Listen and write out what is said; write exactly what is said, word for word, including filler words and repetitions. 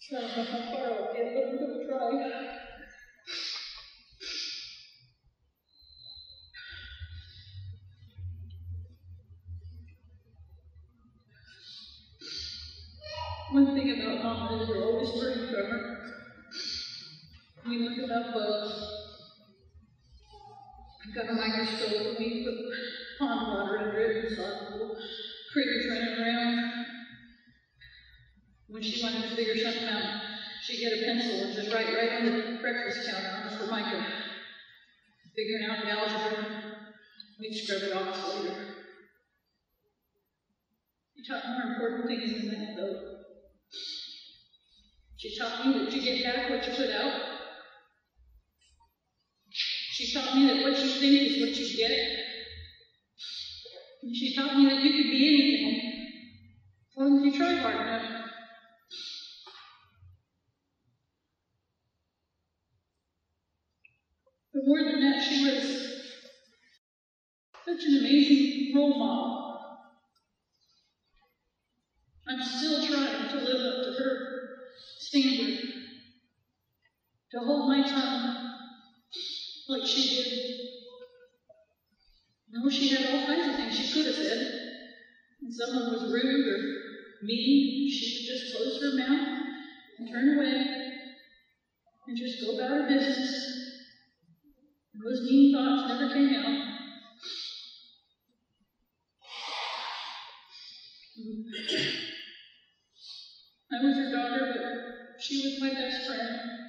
So I don't know how far I'll get, but I'm going to try. One thing about Mom is you're always learning from her. We learned about bugs. I've got a microscope and we put pond water under it and saw little critters running around. When she wanted to figure something out, she'd get a pencil and just write right on the breakfast counter on the Formica, figuring out the algebra. We'd scrub it off later. She taught more important things than that, though. She taught me that you get back what you put out. She taught me that what you think is what you get. And she taught me that you could be anything, as long as you try hard enough. But more than that, she was such an amazing role model. I'm still trying to live up to her standard, to hold my tongue like she did. No, she had all kinds of things she could have said. When someone was rude or mean, she would just close her mouth and turn away and just go about her business. And those mean thoughts never came out. I was her daughter, but she was my best friend.